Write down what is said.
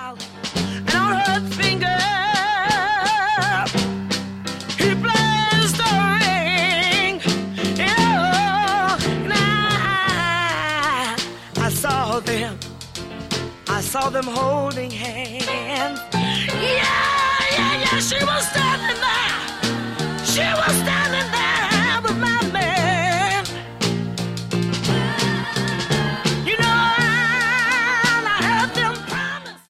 child, and on her finger he placed a ring. Yeah, and I saw them holding hands. Yeah, she was standing there. She was standing